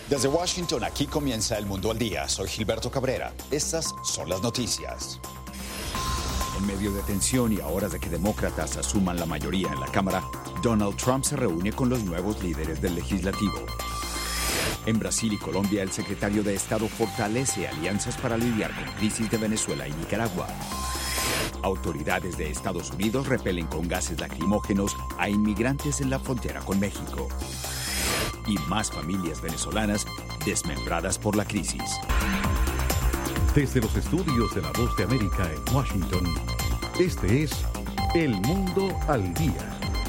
Desde Washington, aquí comienza El Mundo al Día. Soy Gilberto Cabrera. Estas son las noticias. En medio de tensión y a horas de que demócratas asuman la mayoría en la Cámara, Donald Trump se reúne con los nuevos líderes del legislativo. En Brasil y Colombia, el secretario de Estado fortalece alianzas para lidiar con crisis de Venezuela y Nicaragua. Autoridades de Estados Unidos repelen con gases lacrimógenos a inmigrantes en la frontera con México. Y más familias venezolanas desmembradas por la crisis. Desde los estudios de La Voz de América en Washington, este es El Mundo al Día.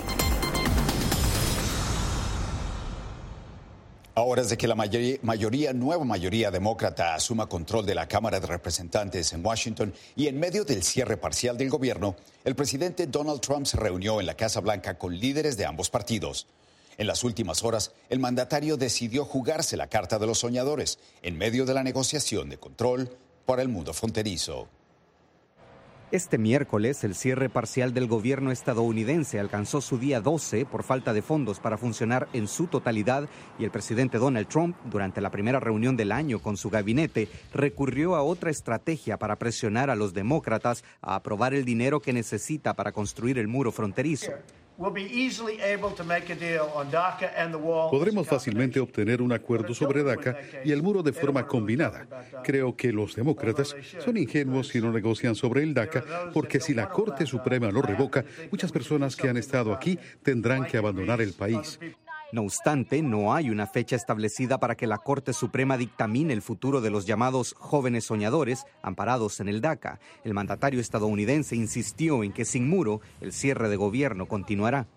A horas de que la nueva mayoría demócrata asuma control de la Cámara de Representantes en Washington y en medio del cierre parcial del gobierno, el presidente Donald Trump se reunió en la Casa Blanca con líderes de ambos partidos. En las últimas horas, el mandatario decidió jugarse la carta de los soñadores en medio de la negociación de control para el mundo fronterizo. Este miércoles, el cierre parcial del gobierno estadounidense alcanzó su día 12 por falta de fondos para funcionar en su totalidad y el presidente Donald Trump, durante la primera reunión del año con su gabinete, recurrió a otra estrategia para presionar a los demócratas a aprobar el dinero que necesita para construir el muro fronterizo. Podremos fácilmente obtener un acuerdo sobre DACA y el muro de forma combinada. Creo que los demócratas son ingenuos si no negocian sobre el DACA, porque si la Corte Suprema lo revoca, muchas personas que han estado aquí tendrán que abandonar el país. No obstante, no hay una fecha establecida para que la Corte Suprema dictamine el futuro de los llamados jóvenes soñadores amparados en el DACA. El mandatario estadounidense insistió en que sin muro el cierre de gobierno continuará.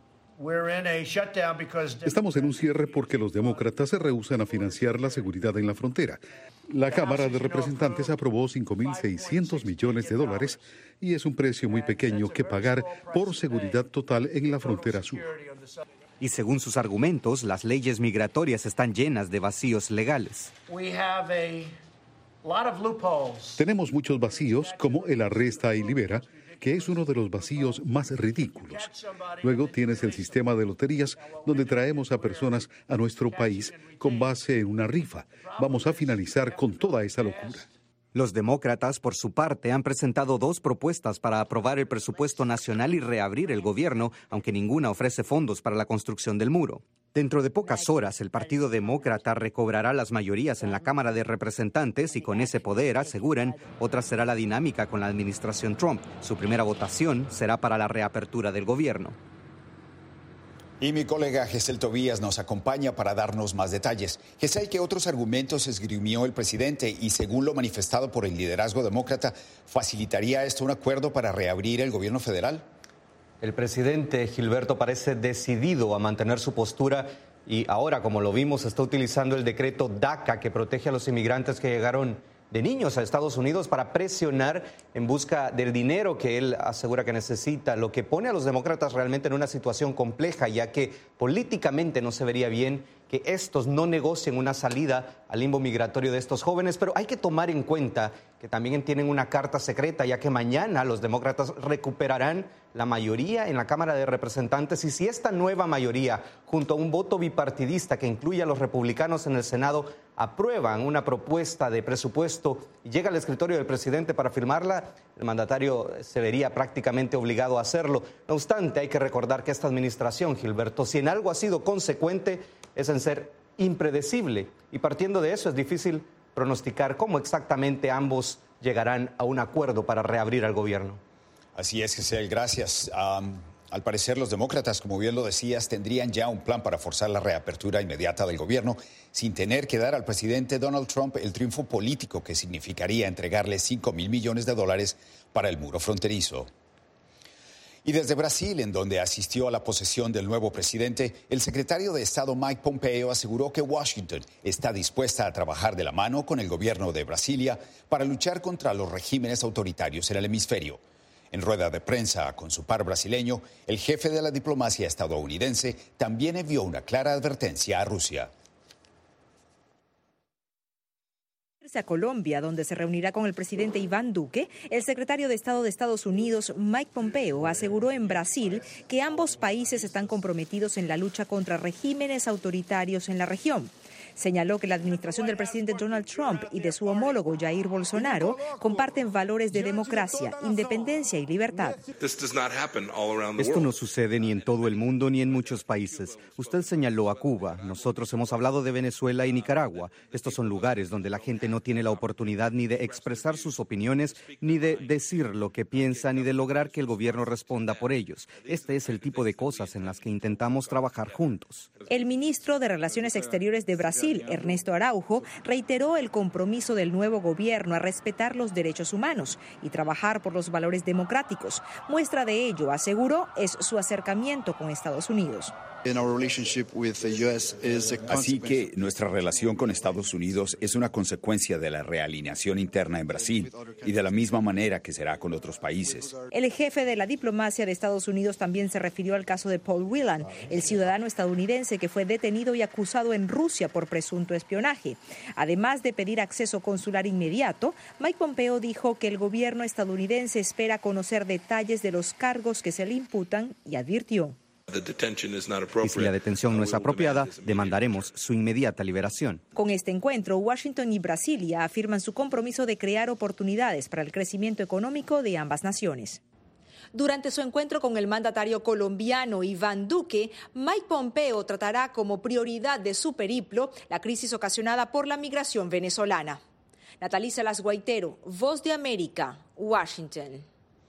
Estamos en un cierre porque los demócratas se rehúsan a financiar la seguridad en la frontera. La Cámara de Representantes aprobó $5.600 millones y es un precio muy pequeño que pagar por seguridad total en la frontera sur. Y según sus argumentos, las leyes migratorias están llenas de vacíos legales. Tenemos muchos vacíos, como el arresta y libera, que es uno de los vacíos más ridículos. Luego tienes el sistema de loterías, donde traemos a personas a nuestro país con base en una rifa. Vamos a finalizar con toda esa locura. Los demócratas, por su parte, han presentado 2 propuestas para aprobar el presupuesto nacional y reabrir el gobierno, aunque ninguna ofrece fondos para la construcción del muro. Dentro de pocas horas, el Partido Demócrata recobrará las mayorías en la Cámara de Representantes y con ese poder, aseguran, otra será la dinámica con la administración Trump. Su primera votación será para la reapertura del gobierno. Y mi colega Gesell Tobías nos acompaña para darnos más detalles. Gesell, ¿qué otros argumentos esgrimió el presidente? Y según lo manifestado por el liderazgo demócrata, ¿facilitaría esto un acuerdo para reabrir el gobierno federal? El presidente Gilberto parece decidido a mantener su postura y ahora, como lo vimos, está utilizando el decreto DACA que protege a los inmigrantes que llegaron de niños a Estados Unidos para presionar en busca del dinero que él asegura que necesita, lo que pone a los demócratas realmente en una situación compleja, ya que políticamente no se vería bien que estos no negocien una salida al limbo migratorio de estos jóvenes, pero hay que tomar en cuenta que también tienen una carta secreta, ya que mañana los demócratas recuperarán la mayoría en la Cámara de Representantes y si esta nueva mayoría, junto a un voto bipartidista que incluye a los republicanos en el Senado, aprueban una propuesta de presupuesto y llega al escritorio del presidente para firmarla, el mandatario se vería prácticamente obligado a hacerlo. No obstante, hay que recordar que esta administración, Gilberto, si en algo ha sido consecuente, es en ser impredecible. Y partiendo de eso es difícil pronosticar cómo exactamente ambos llegarán a un acuerdo para reabrir al gobierno. Así es, Gesell, gracias. Al parecer, los demócratas, como bien lo decías, tendrían ya un plan para forzar la reapertura inmediata del gobierno sin tener que dar al presidente Donald Trump el triunfo político que significaría entregarle $5.000 millones para el muro fronterizo. Y desde Brasil, en donde asistió a la posesión del nuevo presidente, el secretario de Estado Mike Pompeo aseguró que Washington está dispuesta a trabajar de la mano con el gobierno de Brasilia para luchar contra los regímenes autoritarios en el hemisferio. En rueda de prensa con su par brasileño, el jefe de la diplomacia estadounidense también envió una clara advertencia a Rusia. A Colombia, donde se reunirá con el presidente Iván Duque, el secretario de Estado de Estados Unidos, Mike Pompeo, aseguró en Brasil que ambos países están comprometidos en la lucha contra regímenes autoritarios en la región. Señaló que la administración del presidente Donald Trump y de su homólogo Jair Bolsonaro comparten valores de democracia, independencia y libertad. Esto no sucede ni en todo el mundo ni en muchos países. Usted señaló a Cuba. Nosotros hemos hablado de Venezuela y Nicaragua. Estos son lugares donde la gente no tiene la oportunidad ni de expresar sus opiniones, ni de decir lo que piensa, ni de lograr que el gobierno responda por ellos. Este es el tipo de cosas en las que intentamos trabajar juntos. El ministro de Relaciones Exteriores de Brasil, Ernesto Araujo, reiteró el compromiso del nuevo gobierno a respetar los derechos humanos y trabajar por los valores democráticos. Muestra de ello, aseguró, es su acercamiento con Estados Unidos. Así que nuestra relación con Estados Unidos es una consecuencia de la realineación interna en Brasil y de la misma manera que será con otros países. El jefe de la diplomacia de Estados Unidos también se refirió al caso de Paul Whelan, el ciudadano estadounidense que fue detenido y acusado en Rusia por presunto espionaje. Además de pedir acceso consular inmediato, Mike Pompeo dijo que el gobierno estadounidense espera conocer detalles de los cargos que se le imputan y advirtió: y si la detención no es apropiada, demandaremos su inmediata liberación. Con este encuentro, Washington y Brasilia afirman su compromiso de crear oportunidades para el crecimiento económico de ambas naciones. Durante su encuentro con el mandatario colombiano Iván Duque, Mike Pompeo tratará como prioridad de su periplo la crisis ocasionada por la migración venezolana. Natalie Salas Guaitero, Voz de América, Washington.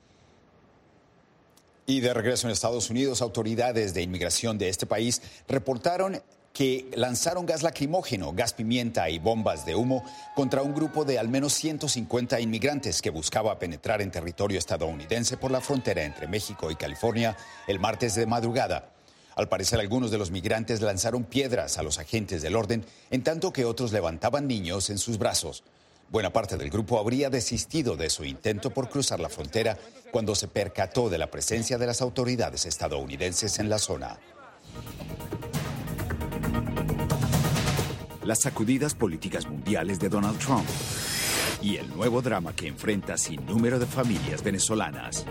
Y de regreso en Estados Unidos, autoridades de inmigración de este país reportaron que lanzaron gas lacrimógeno, gas pimienta y bombas de humo contra un grupo de al menos 150 inmigrantes que buscaba penetrar en territorio estadounidense por la frontera entre México y California el martes de madrugada. Al parecer, algunos de los migrantes lanzaron piedras a los agentes del orden, en tanto que otros levantaban niños en sus brazos. Buena parte del grupo habría desistido de su intento por cruzar la frontera cuando se percató de la presencia de las autoridades estadounidenses en la zona. Las sacudidas políticas mundiales de Donald Trump y el nuevo drama que enfrenta sin número de familias venezolanas.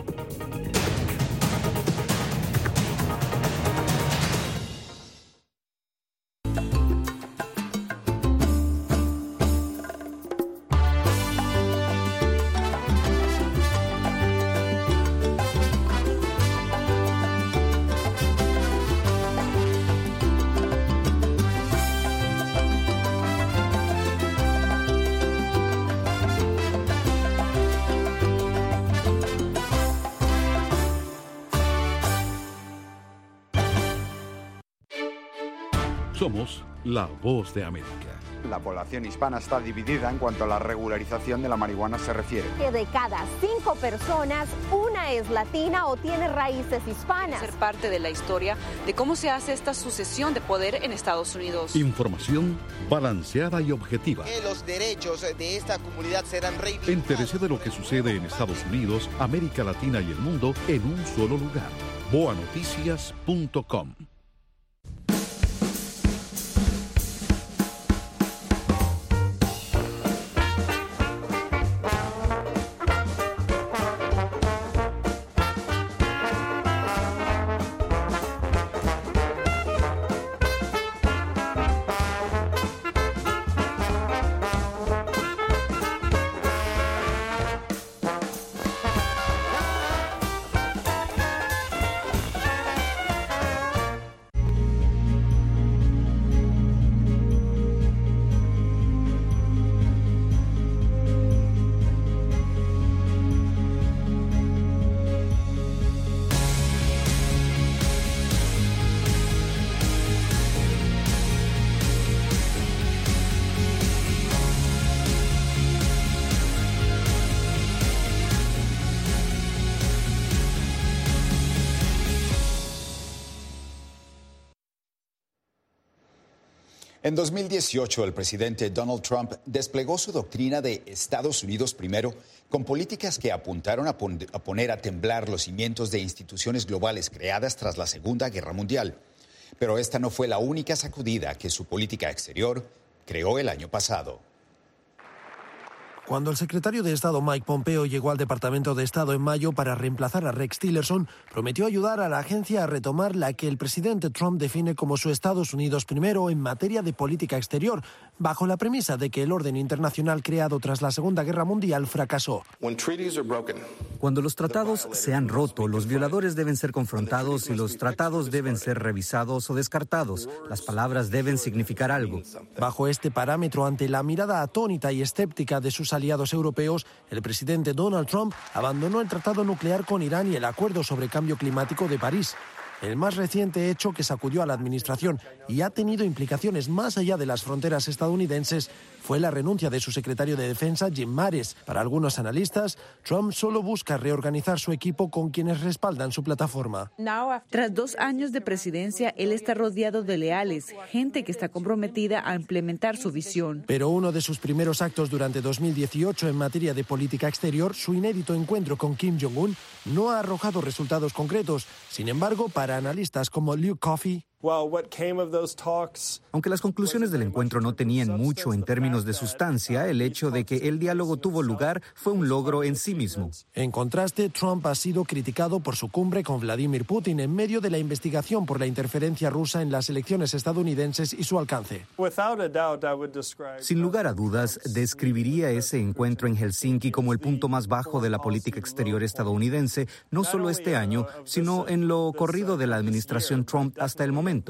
Somos la Voz de América. La población hispana está dividida en cuanto a la regularización de la marihuana se refiere. Que de cada 5 personas, una es latina o tiene raíces hispanas. Ser parte de la historia de cómo se hace esta sucesión de poder en Estados Unidos. Información balanceada y objetiva. Que los derechos de esta comunidad serán reivindicados. Entérese de lo que sucede en Estados Unidos, América Latina y el mundo en un solo lugar. boanoticias.com. En 2018, el presidente Donald Trump desplegó su doctrina de Estados Unidos primero, con políticas que apuntaron a poner a temblar los cimientos de instituciones globales creadas tras la Segunda Guerra Mundial. Pero esta no fue la única sacudida que su política exterior creó el año pasado. Cuando el secretario de Estado Mike Pompeo llegó al Departamento de Estado en mayo para reemplazar a Rex Tillerson, prometió ayudar a la agencia a retomar la que el presidente Trump define como su Estados Unidos primero en materia de política exterior, bajo la premisa de que el orden internacional creado tras la Segunda Guerra Mundial fracasó. Cuando los tratados se han roto, los violadores deben ser confrontados y los tratados deben ser revisados o descartados. Las palabras deben significar algo. Bajo este parámetro, ante la mirada atónita y escéptica de sus aliados europeos, el presidente Donald Trump abandonó el tratado nuclear con Irán y el acuerdo sobre cambio climático de París. El más reciente hecho que sacudió a la administración y ha tenido implicaciones más allá de las fronteras estadounidenses fue la renuncia de su secretario de Defensa, Jim Mattis. Para algunos analistas, Trump solo busca reorganizar su equipo con quienes respaldan su plataforma. Tras 2 años de presidencia, él está rodeado de leales, gente que está comprometida a implementar su visión. Pero uno de sus primeros actos durante 2018 en materia de política exterior, su inédito encuentro con Kim Jong-un, no ha arrojado resultados concretos. Sin embargo, para analistas como Luke Coffey, aunque las conclusiones del encuentro no tenían mucho en términos de sustancia, el hecho de que el diálogo tuvo lugar fue un logro en sí mismo. En contraste, Trump ha sido criticado por su cumbre con Vladimir Putin en medio de la investigación por la interferencia rusa en las elecciones estadounidenses y su alcance. Sin lugar a dudas, describiría ese encuentro en Helsinki como el punto más bajo de la política exterior estadounidense, no solo este año, sino en lo corrido de la administración Trump hasta el momento.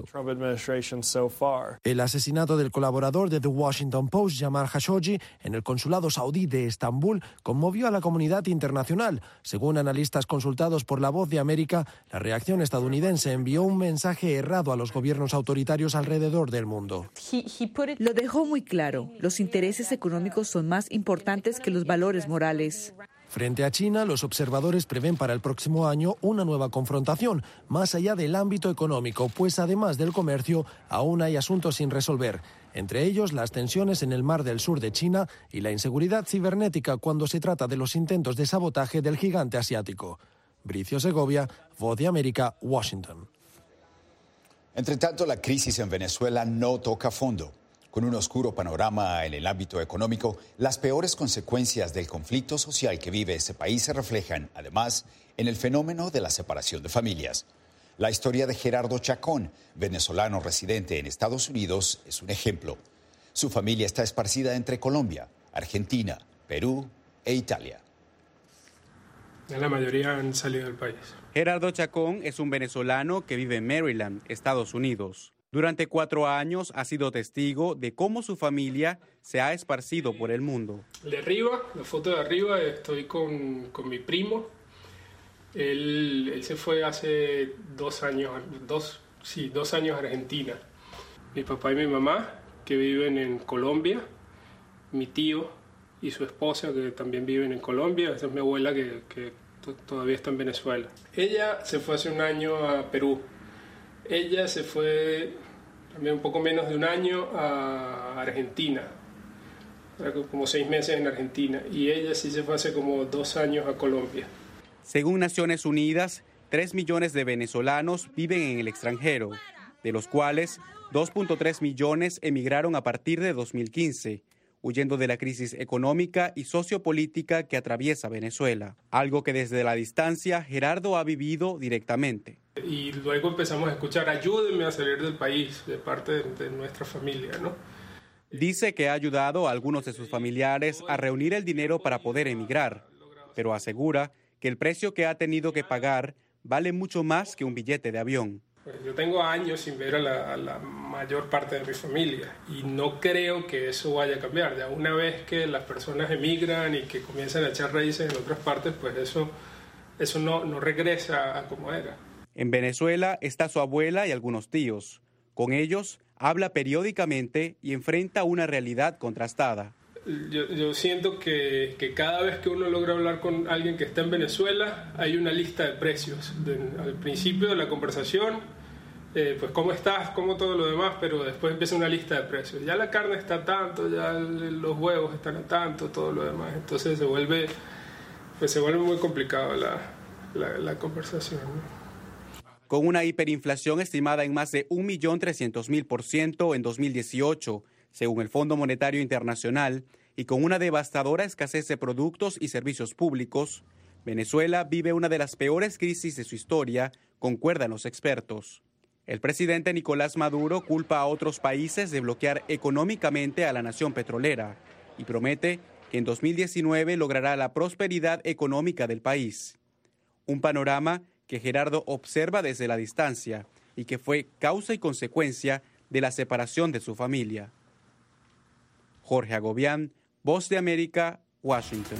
El asesinato del colaborador de The Washington Post, Jamal Khashoggi, en el consulado saudí de Estambul, conmovió a la comunidad internacional. Según analistas consultados por La Voz de América, la reacción estadounidense envió un mensaje errado a los gobiernos autoritarios alrededor del mundo. Lo dejó muy claro. Los intereses económicos son más importantes que los valores morales. Frente a China, los observadores prevén para el próximo año una nueva confrontación, más allá del ámbito económico, pues además del comercio, aún hay asuntos sin resolver. Entre ellos, las tensiones en el Mar del Sur de China y la inseguridad cibernética cuando se trata de los intentos de sabotaje del gigante asiático. Bricio Segovia, Voz de América, Washington. Entre tanto, la crisis en Venezuela no toca fondo. Con un oscuro panorama en el ámbito económico, las peores consecuencias del conflicto social que vive ese país se reflejan, además, en el fenómeno de la separación de familias. La historia de Gerardo Chacón, venezolano residente en Estados Unidos, es un ejemplo. Su familia está esparcida entre Colombia, Argentina, Perú e Italia. La mayoría han salido del país. Gerardo Chacón es un venezolano que vive en Maryland, Estados Unidos. Durante 4 años ha sido testigo de cómo su familia se ha esparcido por el mundo. De arriba, la foto de arriba, estoy con mi primo. Él se fue hace 2 años, 2 años a Argentina. Mi papá y mi mamá, que viven en Colombia. Mi tío y su esposa, que también viven en Colombia. Esa es mi abuela, que todavía está en Venezuela. Ella se fue hace 1 año a Perú. Ella se fue también un poco menos de 1 año a Argentina, como 6 meses en Argentina, y ella sí se fue hace como 2 años a Colombia. Según Naciones Unidas, 3 millones de venezolanos viven en el extranjero, de los cuales 2.3 millones emigraron a partir de 2015, huyendo de la crisis económica y sociopolítica que atraviesa Venezuela, algo que desde la distancia Gerardo ha vivido directamente. Y luego empezamos a escuchar, ayúdenme a salir del país, de parte de nuestra familia, ¿no? Dice que ha ayudado a algunos de sus familiares a reunir el dinero para poder emigrar, pero asegura que el precio que ha tenido que pagar vale mucho más que un billete de avión. Yo tengo años sin ver a la mayor parte de mi familia y no creo que eso vaya a cambiar. Ya una vez que las personas emigran y que comienzan a echar raíces en otras partes, pues eso no regresa a como era. En Venezuela está su abuela y algunos tíos. Con ellos habla periódicamente y enfrenta una realidad contrastada. Yo siento que cada vez que uno logra hablar con alguien que está en Venezuela, hay una lista de precios. Al principio de la conversación, pues cómo estás, cómo todo lo demás, pero después empieza una lista de precios. Ya la carne está a tanto, ya los huevos están a tanto, todo lo demás. Entonces se vuelve muy complicado la conversación, ¿no? Con una hiperinflación estimada en más de 1.300.000% en 2018, Según el Fondo Monetario Internacional, y con una devastadora escasez de productos y servicios públicos, Venezuela vive una de las peores crisis de su historia, concuerdan los expertos. El presidente Nicolás Maduro culpa a otros países de bloquear económicamente a la nación petrolera y promete que en 2019 logrará la prosperidad económica del país. Un panorama que Gerardo observa desde la distancia y que fue causa y consecuencia de la separación de su familia. Jorge Agobián, Voz de América, Washington.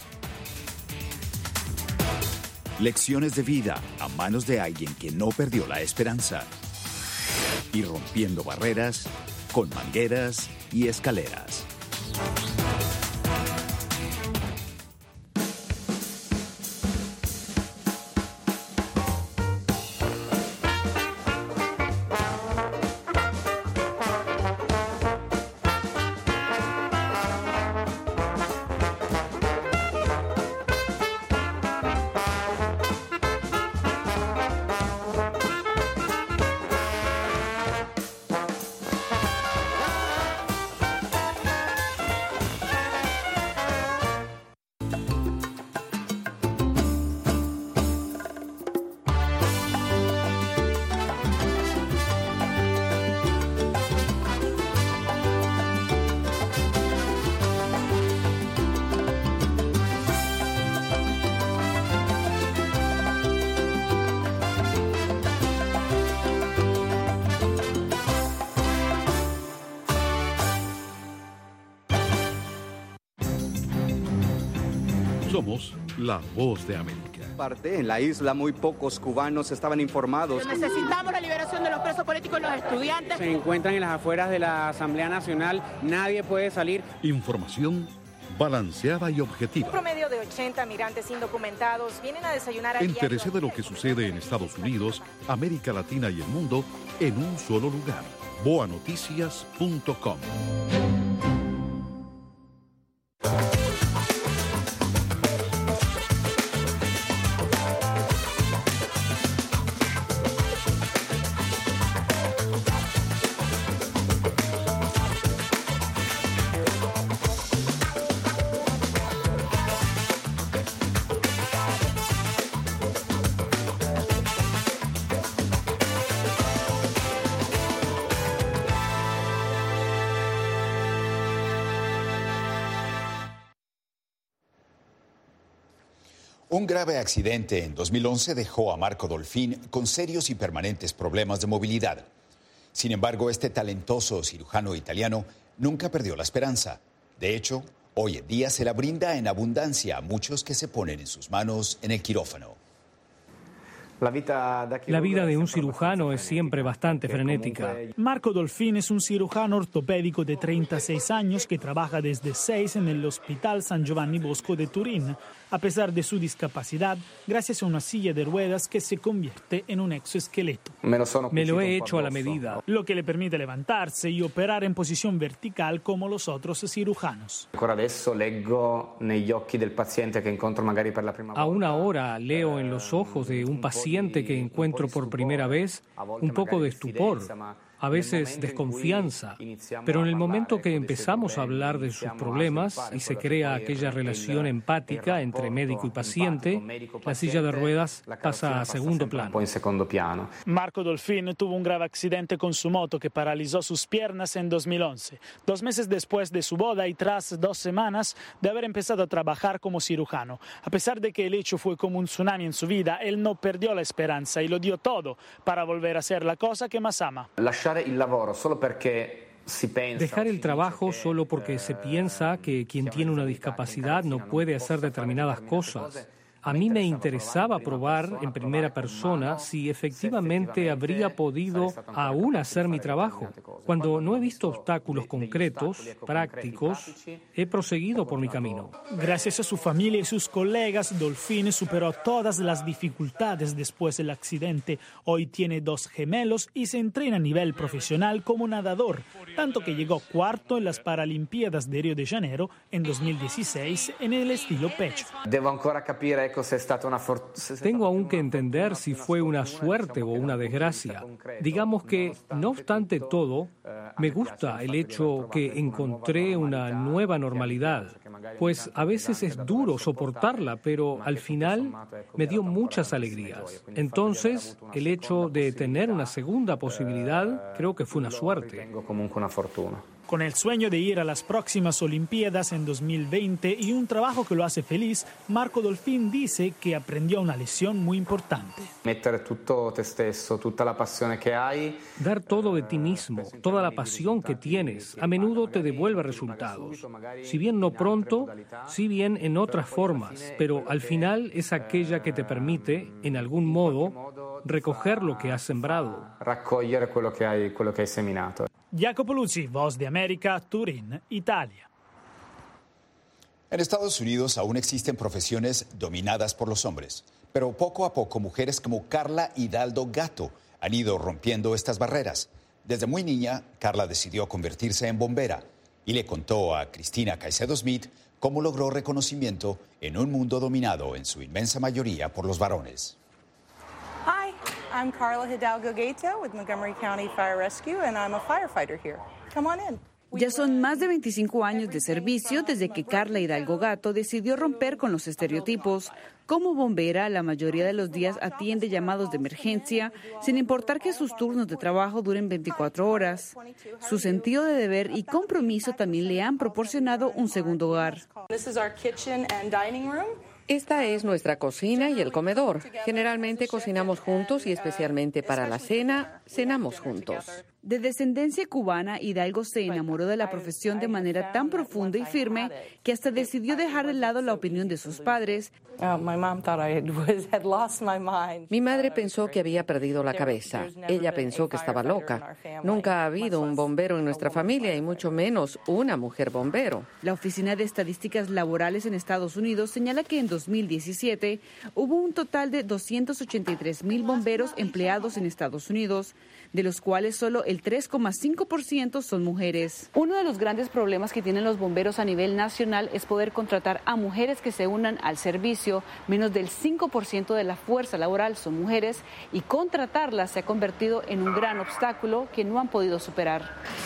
Lecciones de vida a manos de alguien que no perdió la esperanza. Y rompiendo barreras con mangueras y escaleras. Somos la Voz de América. En la isla muy pocos cubanos estaban informados. Necesitamos la liberación de los presos políticos y los estudiantes. Se encuentran en las afueras de la Asamblea Nacional, nadie puede salir. Información balanceada y objetiva. Un promedio de 80 migrantes indocumentados vienen a desayunar a Entérese de lo que sucede en Estados Unidos, América Latina y el mundo en un solo lugar. boanoticias.com. Un grave accidente en 2011 dejó a Marco Dolfin con serios y permanentes problemas de movilidad. Sin embargo, este talentoso cirujano italiano nunca perdió la esperanza. De hecho, hoy en día se la brinda en abundancia a muchos que se ponen en sus manos en el quirófano. La vida de un cirujano es siempre bastante frenética. Marco Dolfin es un cirujano ortopédico de 36 años que trabaja desde 6 en el Hospital San Giovanni Bosco de Turín, a pesar de su discapacidad, gracias a una silla de ruedas que se convierte en un exoesqueleto. Me lo he hecho a la medida. Lo que le permite levantarse y operar en posición vertical como los otros cirujanos. Aún ahora leo en los ojos de un paciente que encuentro por primera vez un poco de estupor, a veces desconfianza, pero en el momento que empezamos a hablar de sus problemas y se crea aquella relación empática entre médico y paciente, la silla de ruedas pasa a segundo plano. Marco Dolfin tuvo un grave accidente con su moto que paralizó sus piernas en 2011, 2 meses después de su boda y tras 2 semanas de haber empezado a trabajar como cirujano. A pesar de que el hecho fue como un tsunami en su vida, él no perdió la esperanza y lo dio todo para volver a hacer la cosa que más ama. Dejar el trabajo solo porque se piensa que quien tiene una discapacidad no puede hacer determinadas cosas. A mí me interesaba probar en primera persona si efectivamente habría podido aún hacer mi trabajo. Cuando no he visto obstáculos concretos, prácticos, he proseguido por mi camino. Gracias a su familia y sus colegas, Dolfin superó todas las dificultades después del accidente. Hoy tiene 2 gemelos y se entrena a nivel profesional como nadador, tanto que llegó cuarto en las Paralimpiadas de Río de Janeiro en 2016 en el estilo pecho. Tengo aún que entender si fue una suerte o una desgracia. Digamos que, no obstante todo, me gusta el hecho que encontré una nueva normalidad, pues a veces es duro soportarla, pero al final me dio muchas alegrías. Entonces, el hecho de tener una segunda posibilidad creo que fue una suerte. Con el sueño de ir a las próximas Olimpiadas en 2020 y un trabajo que lo hace feliz, Marco Dolfin dice que aprendió una lección muy importante. Dar todo de ti mismo, toda la pasión que tienes, a menudo te devuelve resultados. Si bien no pronto, si bien en otras formas, pero al final es aquella que te permite, en algún modo, recoger lo que has sembrado. Jacopo Luzzi, Voz de América, Turín, Italia. En Estados Unidos aún existen profesiones dominadas por los hombres, pero poco a poco mujeres como Carla Hidalgo Gatto han ido rompiendo estas barreras. Desde muy niña, Carla decidió convertirse en bombera y le contó a Cristina Caicedo Smith cómo logró reconocimiento en un mundo dominado en su inmensa mayoría por los varones. Hi, I'm Carla Hidalgo Gatto with Montgomery County Fire Rescue and I'm a firefighter here. Come on in. Ya son más de 25 años de servicio desde que Carla Hidalgo Gatto decidió romper con los estereotipos. Como bombera, la mayoría de los días atiende llamados de emergencia, sin importar que sus turnos de trabajo duren 24 horas. Su sentido de deber y compromiso también le han proporcionado un segundo hogar. Esta es nuestra cocina y el comedor. Generalmente cocinamos juntos y especialmente para la cena, cenamos juntos. De descendencia cubana, Hidalgo se enamoró de la profesión de manera tan profunda y firme que hasta decidió dejar de lado la opinión de sus padres. Mi madre pensó que había perdido la cabeza. Ella pensó que estaba loca. Nunca ha habido un bombero en nuestra familia y mucho menos una mujer bombero. La Oficina de Estadísticas Laborales en Estados Unidos señala que en 2017 hubo un total de 283,000 bomberos empleados en Estados Unidos, de los cuales solo el 3,5% son mujeres. Uno de los grandes problemas que tienen los bomberos a nivel nacional es poder contratar a mujeres que se unan al servicio. Menos del 5% de la fuerza laboral son mujeres y contratarlas se ha convertido en un gran obstáculo que no han podido superar.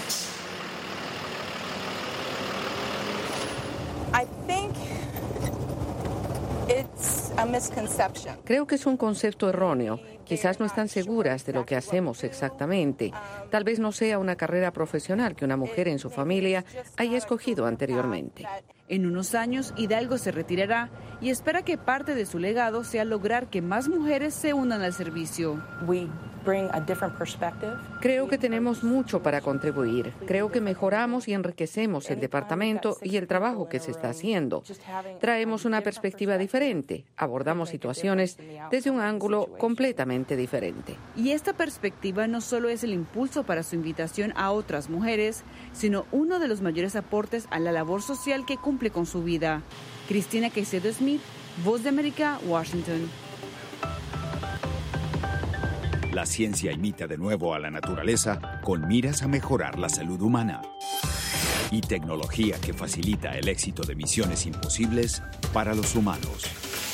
Creo que es un concepto erróneo. Quizás no están seguras de lo que hacemos exactamente. Tal vez no sea una carrera profesional que una mujer en su familia haya escogido anteriormente. En unos años, Hidalgo se retirará y espera que parte de su legado sea lograr que más mujeres se unan al servicio. Creo que tenemos mucho para contribuir. Creo que mejoramos y enriquecemos el departamento y el trabajo que se está haciendo. Traemos una perspectiva diferente. Abordamos situaciones desde un ángulo completamente diferente. Y esta perspectiva no solo es el impulso para su invitación a otras mujeres, sino uno de los mayores aportes a la labor social que cumple con su vida. Cristina Caicedo Smith, Voz de América, Washington. La ciencia imita de nuevo a la naturaleza con miras a mejorar la salud humana. Y tecnología que facilita el éxito de misiones imposibles para los humanos.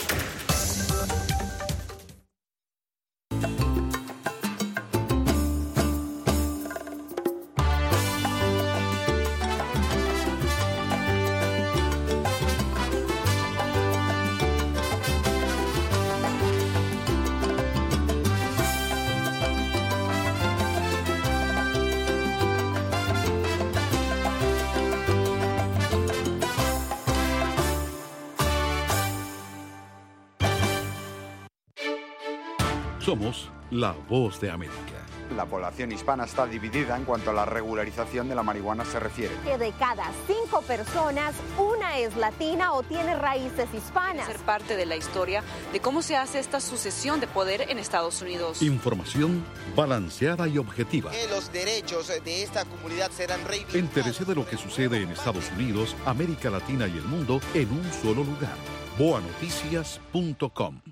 Somos la Voz de América. La población hispana está dividida en cuanto a la regularización de la marihuana se refiere. Que de cada 5 personas, una es latina o tiene raíces hispanas. Ser parte de la historia de cómo se hace esta sucesión de poder en Estados Unidos. Información balanceada y objetiva. Que los derechos de esta comunidad serán reivindicados. Entérese de lo que sucede en Estados Unidos, América Latina y el mundo en un solo lugar. boanoticias.com.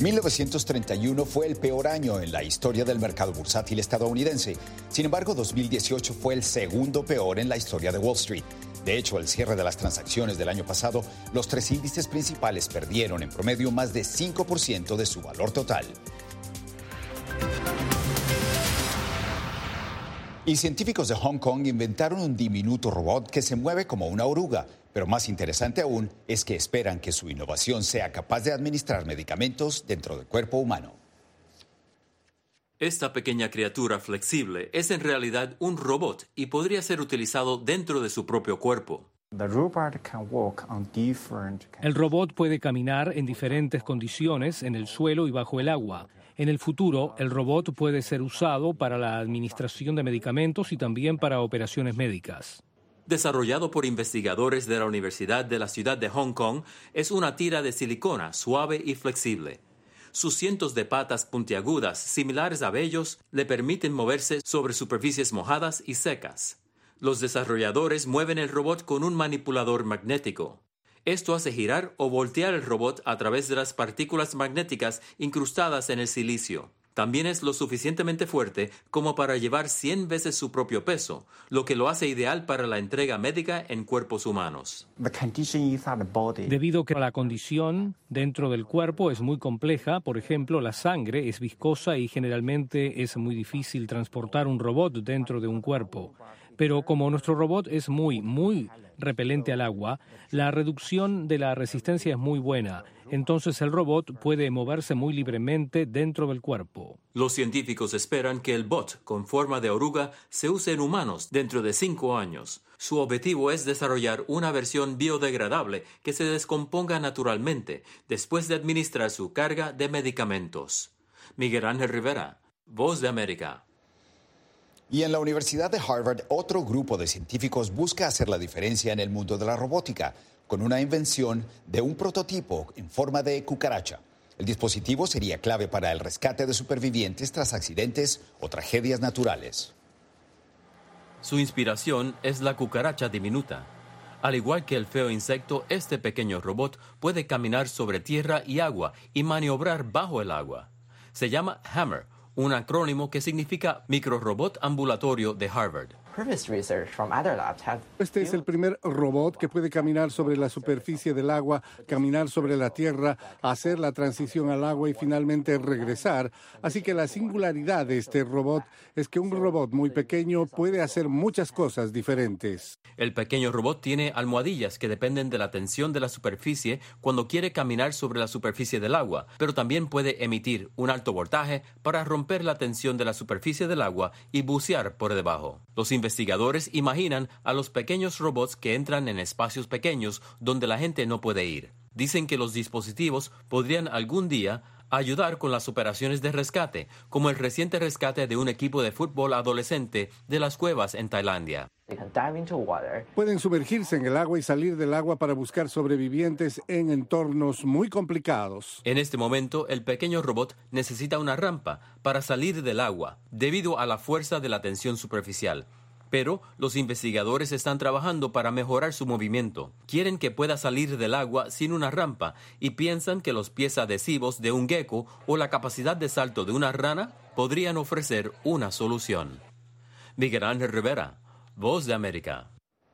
1931 fue el peor año en la historia del mercado bursátil estadounidense. Sin embargo, 2018 fue el segundo peor en la historia de Wall Street. De hecho, al cierre de las transacciones del año pasado, los 3 índices principales perdieron en promedio más de 5% de su valor total. Y científicos de Hong Kong inventaron un diminuto robot que se mueve como una oruga. Pero más interesante aún es que esperan que su innovación sea capaz de administrar medicamentos dentro del cuerpo humano. Esta pequeña criatura flexible es en realidad un robot y podría ser utilizado dentro de su propio cuerpo. El robot puede caminar en diferentes condiciones en el suelo y bajo el agua. En el futuro, el robot puede ser usado para la administración de medicamentos y también para operaciones médicas. Desarrollado por investigadores de la Universidad de la Ciudad de Hong Kong, es una tira de silicona suave y flexible. Sus cientos de patas puntiagudas, similares a vellos, le permiten moverse sobre superficies mojadas y secas. Los desarrolladores mueven el robot con un manipulador magnético. Esto hace girar o voltear el robot a través de las partículas magnéticas incrustadas en el silicio. También es lo suficientemente fuerte como para llevar 100 veces su propio peso, lo que lo hace ideal para la entrega médica en cuerpos humanos. Debido a que la condición dentro del cuerpo es muy compleja, por ejemplo, la sangre es viscosa y generalmente es muy difícil transportar un robot dentro de un cuerpo. Pero como nuestro robot es muy repelente al agua, la reducción de la resistencia es muy buena. Entonces el robot puede moverse muy libremente dentro del cuerpo. Los científicos esperan que el bot con forma de oruga se use en humanos dentro de 5 años. Su objetivo es desarrollar una versión biodegradable que se descomponga naturalmente después de administrar su carga de medicamentos. Miguel Ángel Rivera, Voz de América. Y en la Universidad de Harvard, otro grupo de científicos busca hacer la diferencia en el mundo de la robótica con una invención de un prototipo en forma de cucaracha. El dispositivo sería clave para el rescate de supervivientes tras accidentes o tragedias naturales. Su inspiración es la cucaracha diminuta. Al igual que el feo insecto, este pequeño robot puede caminar sobre tierra y agua y maniobrar bajo el agua. Se llama Hammer, un acrónimo que significa microrobot ambulatorio de Harvard. Este es el primer robot que puede caminar sobre la superficie del agua, caminar sobre la tierra, hacer la transición al agua y finalmente regresar. Así que la singularidad de este robot es que un robot muy pequeño puede hacer muchas cosas diferentes. El pequeño robot tiene almohadillas que dependen de la tensión de la superficie cuando quiere caminar sobre la superficie del agua, pero también puede emitir un alto voltaje para romper la tensión de la superficie del agua y bucear por debajo. Los investigadores imaginan a los pequeños robots que entran en espacios pequeños donde la gente no puede ir. Dicen que los dispositivos podrían algún día ayudar con las operaciones de rescate, como el reciente rescate de un equipo de fútbol adolescente de las cuevas en Tailandia. Pueden sumergirse en el agua y salir del agua para buscar sobrevivientes en entornos muy complicados. En este momento, el pequeño robot necesita una rampa para salir del agua, debido a la fuerza de la tensión superficial. Pero los investigadores están trabajando para mejorar su movimiento. Quieren que pueda salir del agua sin una rampa y piensan que los pies adhesivos de un gecko o la capacidad de salto de una rana podrían ofrecer una solución. Miguel Ángel Rivera, Voz de América.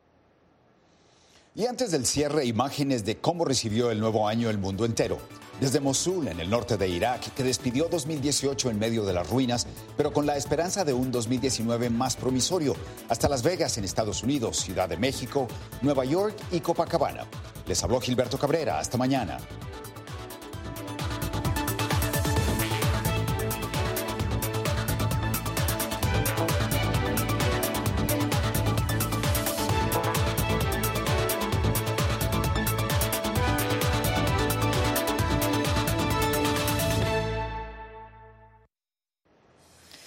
Y antes del cierre, imágenes de cómo recibió el nuevo año el mundo entero. Desde Mosul, en el norte de Irak, que despidió 2018 en medio de las ruinas, pero con la esperanza de un 2019 más promisorio, hasta Las Vegas, en Estados Unidos, Ciudad de México, Nueva York y Copacabana. Les habló Gilberto Cabrera. Hasta mañana.